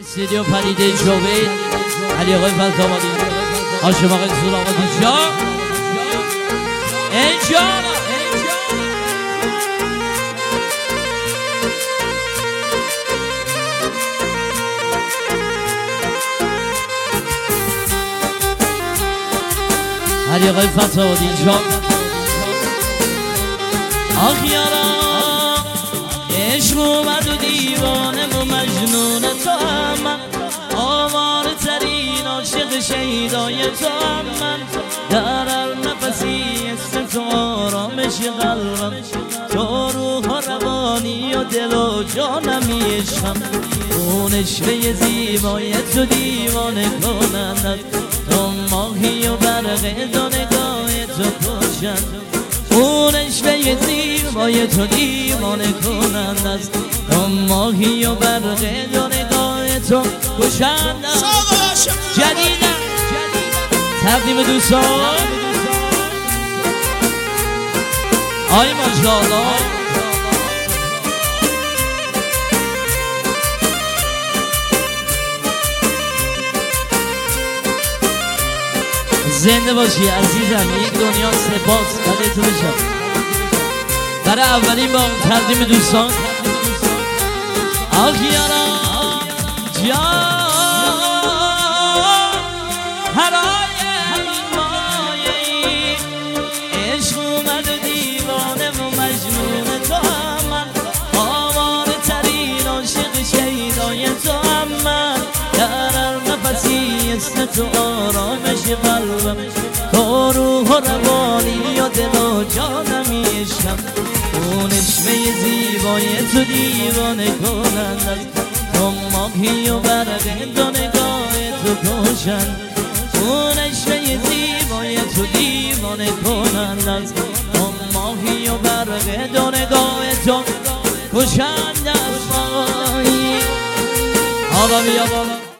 استودیو پریده جاوید علی آقای فضل‌آبادی هاشم آقای سورآبادی جان اینجا علی آقای فضل‌آبادی جان آخ یارا عشق اومد و دیوانه و مجنون تو هم من آواره ترین عاشق شیدای تو هم من در هر نفسی اسم تو آرامش قلبم تو روح و روانی و دل و جانمی عشقم اون عشقه زیبای تو دیوانه کنند تو ماهی و برق دو نگاه تو کشند اون عشقه زیبای تو دیوانه کنند است تو ماهی و برق دو نگاه تو کشند است جدیدم تقدیم دوستان آی ماجلالا زنده باشی عزیزم یک دنیا سپاس قدرتو بشم برای اولین بار تقدیم دوستان آخ یارا جان هرای این مایه ای عشق اومد و دیوانه و مجنون تو هم من آواره ترین عاشق شیدای تو هم من در هر نفسی اسم تو آرامش قلبم تو روح و روانی و دل و جانمی عشقم اون عشقه زیبای تو دیوانه کنند تو ماهی و برق دو نگاه تو کشند اون عشقه زیبای تو دیوانه کنند تو ماهی و برق دو نگاه تو کشند از مایی آبا بیا بالا